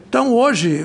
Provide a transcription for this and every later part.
Então, hoje,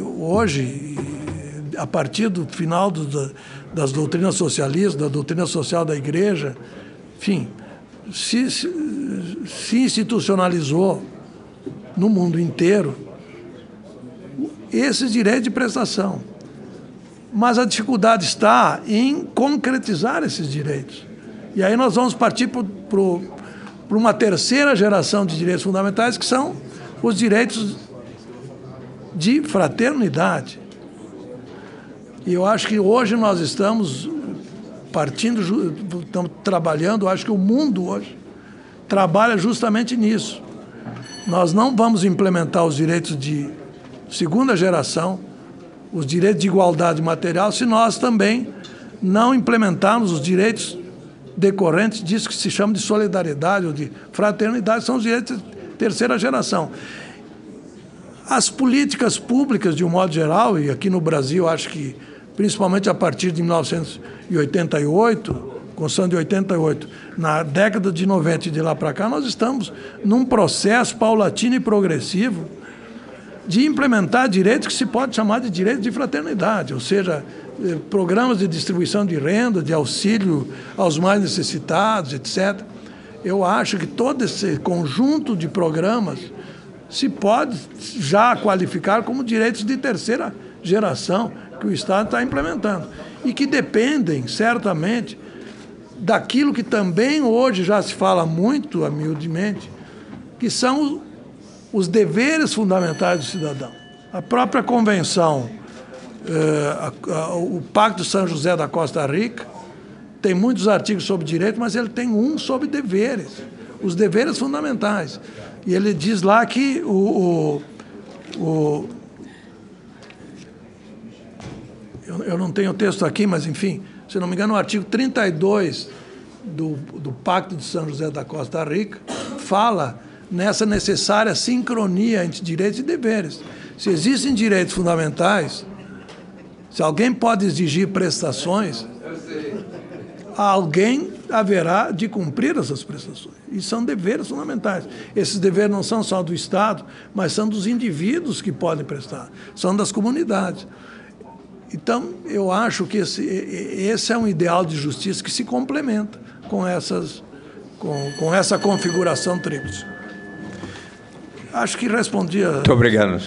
a partir do final das doutrinas socialistas, da doutrina social da Igreja, enfim, se institucionalizou no mundo inteiro esses direitos de prestação. Mas a dificuldade está em concretizar esses direitos. E aí nós vamos partir para uma terceira geração de direitos fundamentais, que são os direitos de fraternidade. E eu acho que hoje nós estamos estamos trabalhando, eu acho que o mundo hoje trabalha justamente nisso. Nós não vamos implementar os direitos de segunda geração, os direitos de igualdade material, se nós também não implementarmos os direitos decorrentes disso que se chama de solidariedade ou de fraternidade, são os direitos de terceira geração. As políticas públicas, de um modo geral, e aqui no Brasil, acho que principalmente a partir de 1988, Constituição de 88, na década de 90 e de lá para cá, nós estamos num processo paulatino e progressivo de implementar direitos que se pode chamar de direitos de fraternidade, ou seja, programas de distribuição de renda, de auxílio aos mais necessitados, etc. Eu acho que todo esse conjunto de programas se pode já qualificar como direitos de terceira geração que o Estado está implementando e que dependem, certamente, daquilo que também hoje já se fala muito, humildemente, que são os deveres fundamentais do cidadão. A própria Convenção, o Pacto de São José da Costa Rica, tem muitos artigos sobre direito, mas ele tem um sobre deveres, os deveres fundamentais. E ele diz lá que eu não tenho o texto aqui, mas, enfim, se não me engano, o artigo 32 do Pacto de São José da Costa Rica fala nessa necessária sincronia entre direitos e deveres. Se existem direitos fundamentais, se alguém pode exigir prestações, alguém haverá de cumprir essas prestações. E são deveres fundamentais. Esses deveres não são só do Estado, mas são dos indivíduos que podem prestar, são das comunidades. Então, eu acho que esse é um ideal de justiça que se complementa com essa configuração tríplice. Acho que respondia... Muito obrigado.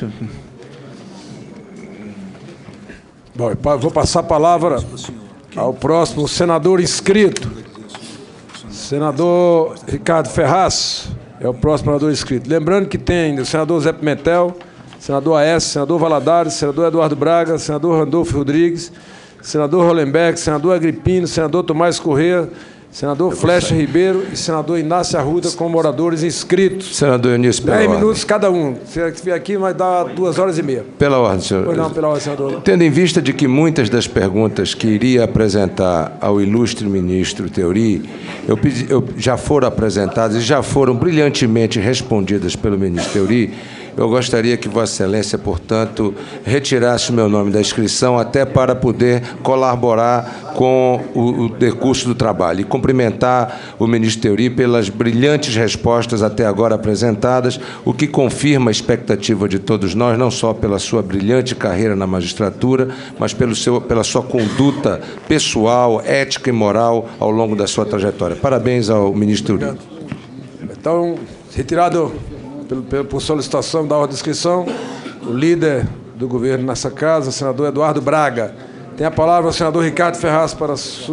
Bom, vou passar a palavra ao próximo senador inscrito. Senador Ricardo Ferraz é o próximo senador inscrito. Lembrando que tem o senador Zé Pimentel, senador Aécio, senador Valadares, senador Eduardo Braga, senador Randolfo Rodrigues, senador Hollenberg, senador Agripino, senador Tomás Corrêa, senador Flecha Ribeiro e senador Inácio Arruda como oradores inscritos. Senador Eunício, pela 10 ordem. minutos cada um. Se vier aqui, vai dar 2h30. Pela ordem, senhor. Pois não, pela ordem, senador. Tendo em vista de que muitas das perguntas que iria apresentar ao ilustre ministro Theory já foram apresentadas e já foram brilhantemente respondidas pelo ministro Theory, eu gostaria que Vossa Excelência, portanto, retirasse o meu nome da inscrição até para poder colaborar com o decurso do trabalho e cumprimentar o ministro Theory pelas brilhantes respostas até agora apresentadas, o que confirma a expectativa de todos nós, não só pela sua brilhante carreira na magistratura, mas pela sua conduta pessoal, ética e moral ao longo da sua trajetória. Parabéns ao ministro Theory. Então, retirado por solicitação da ordem de inscrição, o líder do governo nessa casa, o senador Eduardo Braga. Tem a palavra o senador Ricardo Ferraz para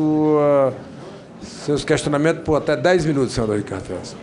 seus questionamentos por até 10 minutos, senador Ricardo Ferraz.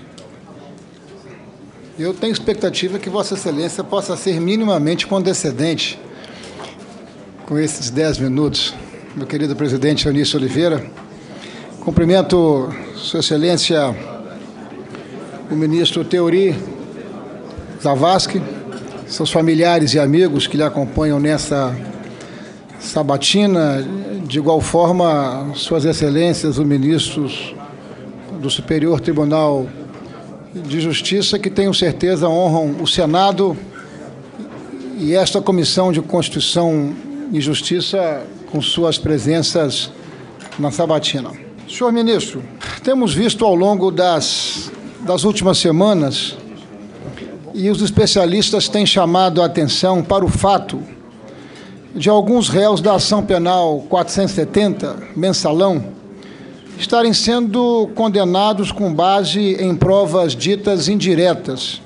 Eu tenho expectativa que Vossa Excelência possa ser minimamente condescendente com esses 10 minutos. Meu querido presidente Eunício Oliveira, cumprimento Sua Excelência, o ministro Theory Zavascki, seus familiares e amigos que lhe acompanham nessa sabatina, de igual forma, Suas Excelências, os ministros do Superior Tribunal de Justiça, que tenho certeza honram o Senado e esta Comissão de Constituição e Justiça com suas presenças na sabatina. Senhor ministro, temos visto ao longo das últimas semanas e os especialistas têm chamado a atenção para o fato de alguns réus da ação penal 470, mensalão, estarem sendo condenados com base em provas ditas indiretas.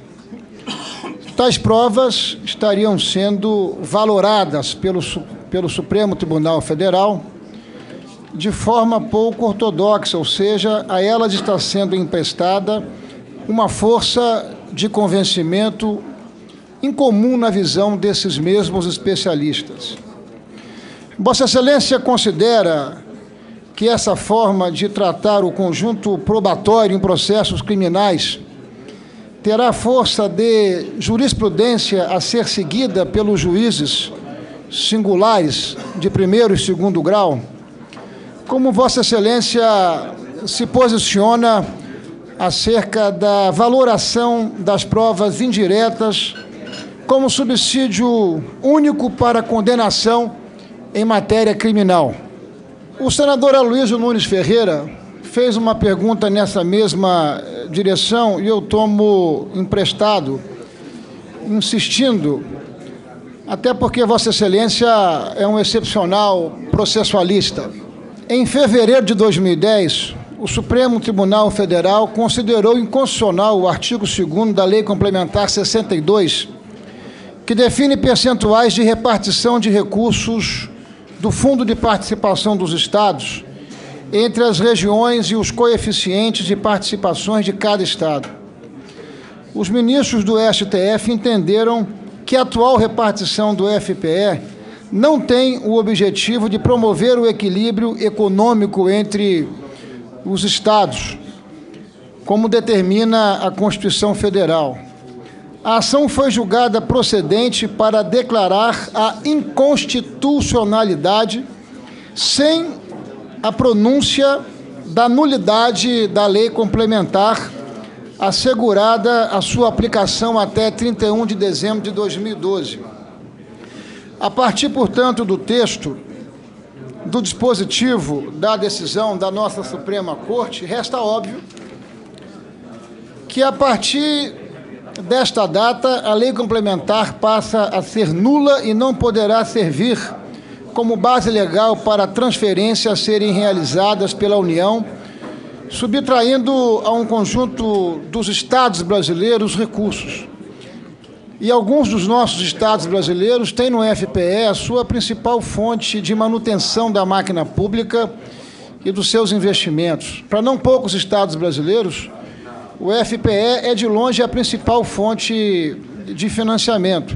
Tais provas estariam sendo valoradas pelo Supremo Tribunal Federal de forma pouco ortodoxa, ou seja, a elas está sendo emprestada uma força de convencimento incomum na visão desses mesmos especialistas. Vossa Excelência considera que essa forma de tratar o conjunto probatório em processos criminais terá força de jurisprudência a ser seguida pelos juízes singulares de primeiro e segundo grau? Como Vossa Excelência se posiciona acerca da valoração das provas indiretas como subsídio único para condenação em matéria criminal? O senador Aloysio Nunes Ferreira fez uma pergunta nessa mesma direção e eu tomo emprestado, insistindo, até porque Vossa Excelência é um excepcional processualista. Em fevereiro de 2010, o Supremo Tribunal Federal considerou inconstitucional o artigo 2º da Lei Complementar 62, que define percentuais de repartição de recursos do Fundo de Participação dos Estados entre as regiões e os coeficientes de participações de cada Estado. Os ministros do STF entenderam que a atual repartição do FPE não tem o objetivo de promover o equilíbrio econômico entre os Estados, como determina a Constituição Federal. A ação foi julgada procedente para declarar a inconstitucionalidade sem a pronúncia da nulidade da lei complementar, assegurada a sua aplicação até 31 de dezembro de 2012. A partir, portanto, do texto do dispositivo da decisão da nossa Suprema Corte, resta óbvio que, a partir desta data, a lei complementar passa a ser nula e não poderá servir como base legal para transferências a serem realizadas pela União, subtraindo a um conjunto dos estados brasileiros recursos. E alguns dos nossos estados brasileiros têm no FPE a sua principal fonte de manutenção da máquina pública e dos seus investimentos. Para não poucos estados brasileiros, o FPE é de longe a principal fonte de financiamento.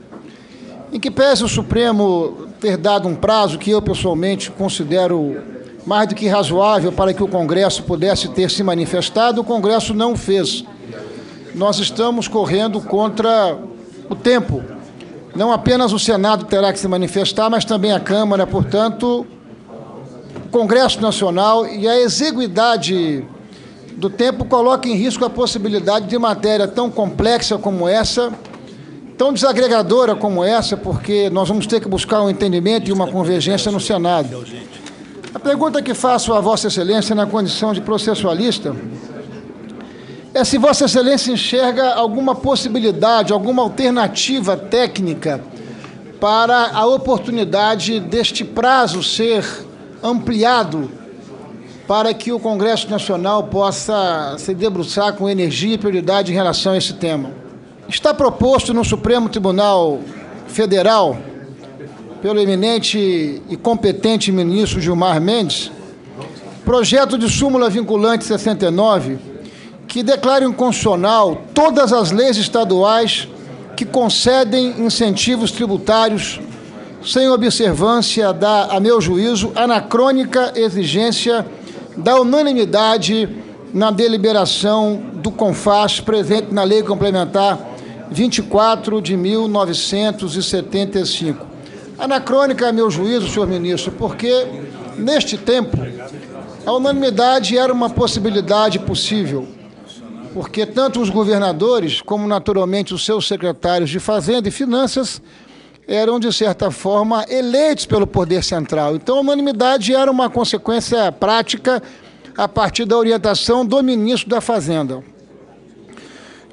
Em que pese o Supremo ter dado um prazo que eu pessoalmente considero mais do que razoável para que o Congresso pudesse ter se manifestado, o Congresso não o fez. Nós estamos correndo contra o tempo. Não apenas o Senado terá que se manifestar, mas também a Câmara. Portanto, o Congresso Nacional e a exiguidade do tempo coloca em risco a possibilidade de matéria tão complexa como essa, tão desagregadora como essa, porque nós vamos ter que buscar um entendimento e uma convergência no Senado. A pergunta que faço a Vossa Excelência na condição de processualista é se Vossa Excelência enxerga alguma possibilidade, alguma alternativa técnica para a oportunidade deste prazo ser ampliado para que o Congresso Nacional possa se debruçar com energia e prioridade em relação a esse tema. Está proposto no Supremo Tribunal Federal, pelo eminente e competente ministro Gilmar Mendes, projeto de súmula vinculante 69, que declara inconstitucional todas as leis estaduais que concedem incentivos tributários sem observância da, a meu juízo, anacrônica exigência da unanimidade na deliberação do CONFAS presente na Lei Complementar 24 de 1975. Anacrônica, a meu juízo, senhor ministro, porque, neste tempo, a unanimidade era uma possibilidade possível, porque tanto os governadores, como, naturalmente, os seus secretários de Fazenda e Finanças, eram, de certa forma, eleitos pelo poder central. Então, a unanimidade era uma consequência prática a partir da orientação do ministro da Fazenda.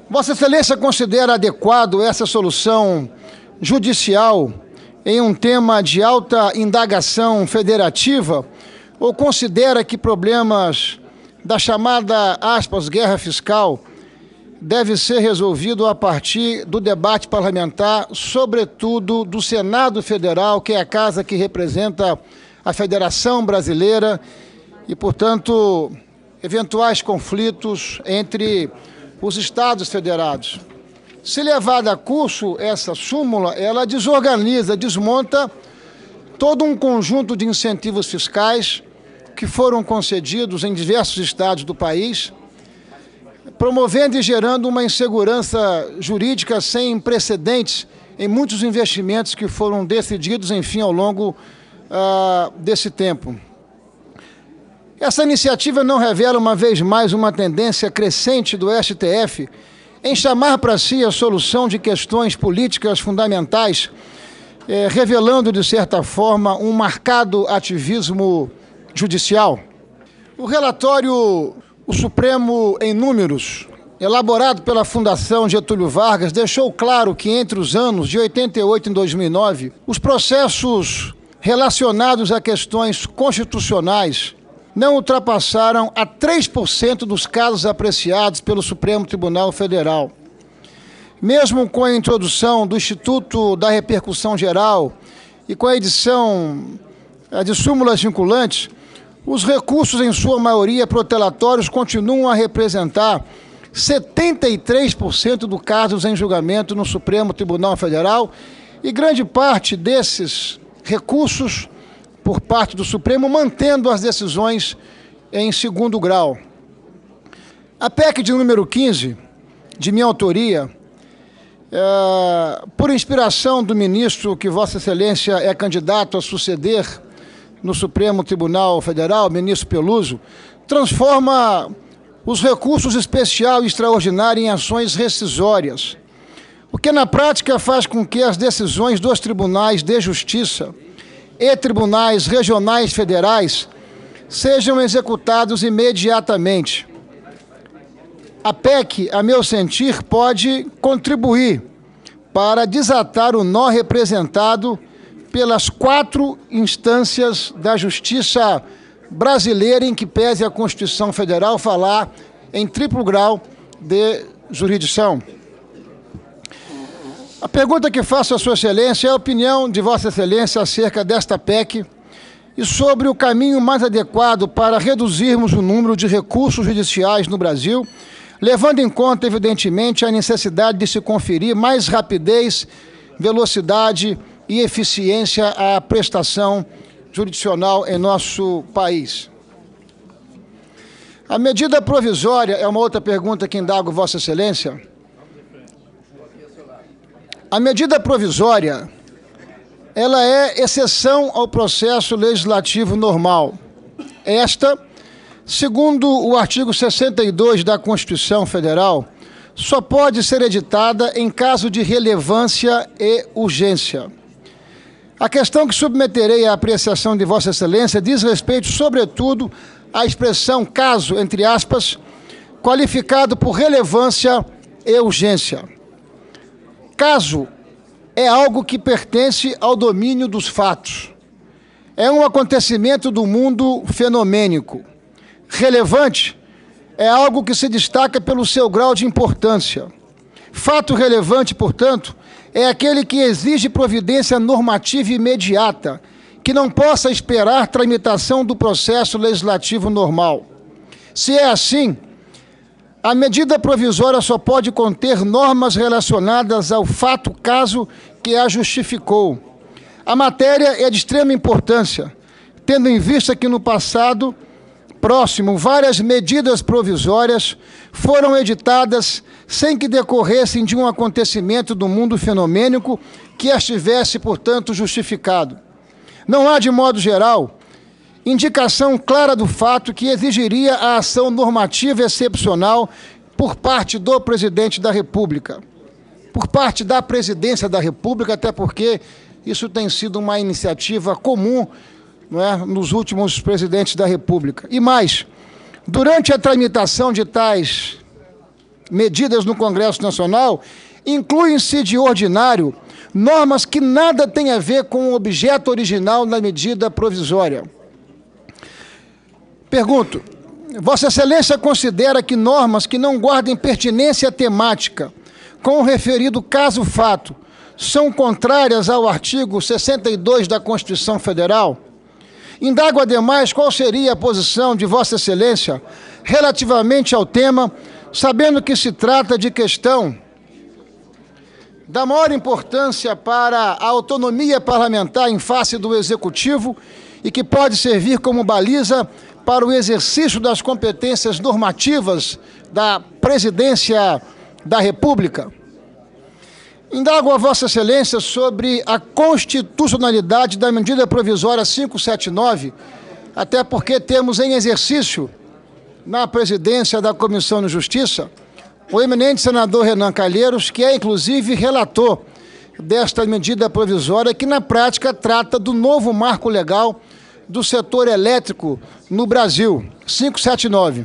Vossa Excelência considera adequado essa solução judicial em um tema de alta indagação federativa ou considera que problemas da chamada, aspas, guerra fiscal deve ser resolvido a partir do debate parlamentar, sobretudo do Senado Federal, que é a casa que representa a Federação Brasileira e, portanto, eventuais conflitos entre os Estados federados. Se levada a curso essa súmula, ela desorganiza, desmonta todo um conjunto de incentivos fiscais que foram concedidos em diversos estados do país, promovendo e gerando uma insegurança jurídica sem precedentes em muitos investimentos que foram decididos, enfim, ao longo desse tempo. Essa iniciativa não revela, uma vez mais, uma tendência crescente do STF em chamar para si a solução de questões políticas fundamentais, revelando, de certa forma, um marcado ativismo judicial. O relatório O Supremo em Números, elaborado pela Fundação Getúlio Vargas, deixou claro que entre os anos de 88 e 2009, os processos relacionados a questões constitucionais não ultrapassaram a 3% dos casos apreciados pelo Supremo Tribunal Federal. Mesmo com a introdução do Instituto da Repercussão Geral e com a edição de súmulas vinculantes, os recursos, em sua maioria protelatórios, continuam a representar 73% dos casos em julgamento no Supremo Tribunal Federal e grande parte desses recursos por parte do Supremo mantendo as decisões em segundo grau. A PEC de número 15, de minha autoria, por inspiração do ministro que Vossa Excelência é candidato a suceder no Supremo Tribunal Federal, ministro Peluso, transforma os recursos especial e extraordinário em ações rescisórias, o que na prática faz com que as decisões dos tribunais de justiça e tribunais regionais federais sejam executados imediatamente. A PEC, a meu sentir, pode contribuir para desatar o nó representado pelas 4 instâncias da justiça brasileira, em que pese a Constituição Federal falar em triplo grau de jurisdição. A pergunta que faço à Sua Excelência é a opinião de Vossa Excelência acerca desta PEC e sobre o caminho mais adequado para reduzirmos o número de recursos judiciais no Brasil, levando em conta, evidentemente, a necessidade de se conferir mais rapidez, velocidade e eficiência à prestação jurisdicional em nosso país. A medida provisória é uma outra pergunta que indago Vossa Excelência. A medida provisória, ela é exceção ao processo legislativo normal. Esta, segundo o artigo 62 da Constituição Federal, só pode ser editada em caso de relevância e urgência. A questão que submeterei à apreciação de Vossa Excelência diz respeito, sobretudo, à expressão caso, entre aspas, qualificado por relevância e urgência. Caso é algo que pertence ao domínio dos fatos. É um acontecimento do mundo fenomênico. Relevante é algo que se destaca pelo seu grau de importância. Fato relevante, portanto, é aquele que exige providência normativa imediata, que não possa esperar tramitação do processo legislativo normal. Se é assim, a medida provisória só pode conter normas relacionadas ao fato caso que a justificou. A matéria é de extrema importância, tendo em vista que no passado próximo várias medidas provisórias foram editadas sem que decorressem de um acontecimento do mundo fenomênico que estivesse, portanto, justificado. Não há, de modo geral, indicação clara do fato que exigiria a ação normativa excepcional por parte do Presidente da República, por parte da Presidência da República, até porque isso tem sido uma iniciativa comum, não é, nos últimos presidentes da República. E mais, durante a tramitação de tais medidas no Congresso Nacional, incluem-se de ordinário normas que nada têm a ver com o objeto original da medida provisória. Pergunto, Vossa Excelência considera que normas que não guardem pertinência temática com o referido caso-fato são contrárias ao artigo 62 da Constituição Federal? Indago, ademais, qual seria a posição de Vossa Excelência relativamente ao tema, sabendo que se trata de questão da maior importância para a autonomia parlamentar em face do Executivo e que pode servir como baliza para o exercício das competências normativas da Presidência da República. Indago a Vossa Excelência sobre a constitucionalidade da medida provisória 579, até porque temos em exercício, na presidência da Comissão de Justiça, o eminente senador Renan Calheiros, que é inclusive relator desta medida provisória, que na prática trata do novo marco legal do setor elétrico no Brasil, 579.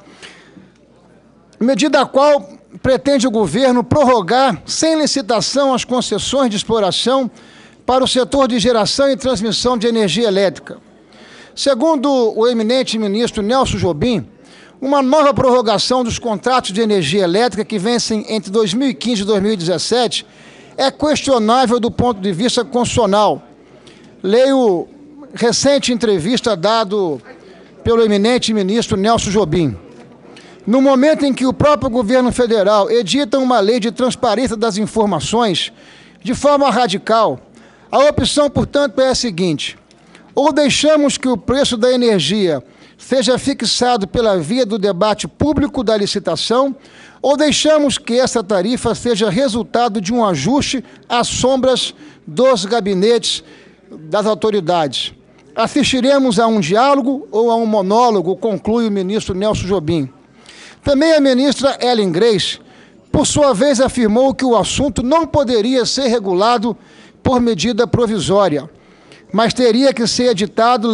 Medida a qual pretende o governo prorrogar, sem licitação, as concessões de exploração para o setor de geração e transmissão de energia elétrica. Segundo o eminente ministro Nelson Jobim, uma nova prorrogação dos contratos de energia elétrica que vencem entre 2015 e 2017 é questionável do ponto de vista constitucional. Leio recente entrevista dado pelo eminente ministro Nelson Jobim. No momento em que o próprio governo federal edita uma lei de transparência das informações de forma radical, a opção, portanto, é a seguinte: ou deixamos que o preço da energia seja fixado pela via do debate público da licitação, ou deixamos que essa tarifa seja resultado de um ajuste às sombras dos gabinetes das autoridades. Assistiremos a um diálogo ou a um monólogo, conclui o ministro Nelson Jobim. Também a ministra Ellen Grace, por sua vez, afirmou que o assunto não poderia ser regulado por medida provisória, mas teria que ser editada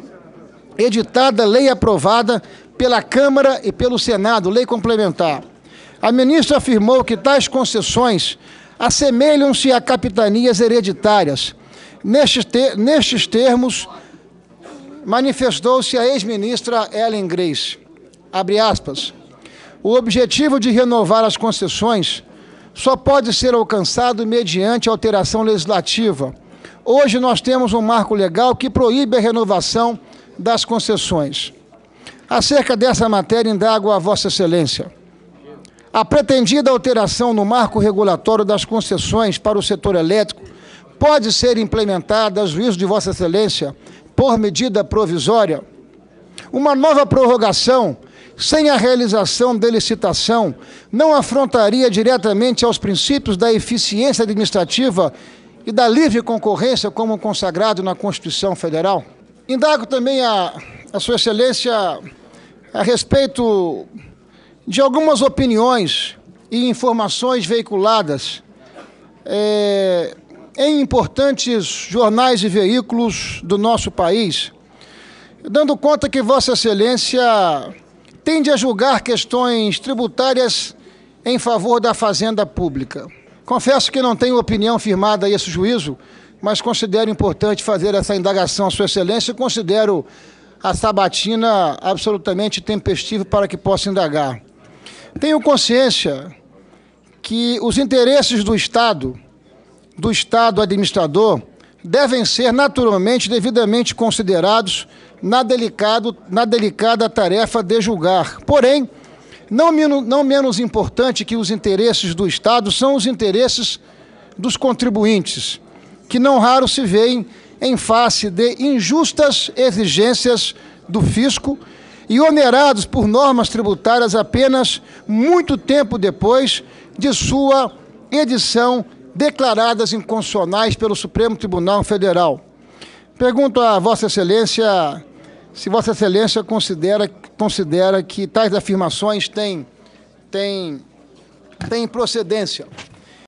lei aprovada pela Câmara e pelo Senado, lei complementar. A ministra afirmou que tais concessões assemelham-se a capitanias hereditárias. Nestes termos, manifestou-se a ex-ministra Ellen Grace. Abre aspas. O objetivo de renovar as concessões só pode ser alcançado mediante alteração legislativa. Hoje nós temos um marco legal que proíbe a renovação das concessões. Acerca dessa matéria, indago a Vossa Excelência. A pretendida alteração no marco regulatório das concessões para o setor elétrico pode ser implementada, a juízo de Vossa Excelência, por medida provisória? Uma nova prorrogação, sem a realização de licitação, não afrontaria diretamente aos princípios da eficiência administrativa e da livre concorrência, como consagrado na Constituição Federal? Indago também a Sua Excelência a respeito de algumas opiniões e informações veiculadas em importantes jornais e veículos do nosso país, dando conta que Vossa Excelência tende a julgar questões tributárias em favor da fazenda pública. Confesso que não tenho opinião firmada a esse juízo, mas considero importante fazer essa indagação a Sua Excelência e considero a sabatina absolutamente tempestiva para que possa indagar. Tenho consciência que os interesses do Estado administrador, devem ser naturalmente devidamente considerados na delicada tarefa de julgar. Porém, não menos importante que os interesses do Estado são os interesses dos contribuintes, que não raro se veem em face de injustas exigências do fisco e onerados por normas tributárias apenas muito tempo depois de sua edição declaradas inconstitucionais pelo Supremo Tribunal Federal. Pergunto a Vossa Excelência se Vossa Excelência considera que tais afirmações têm procedência.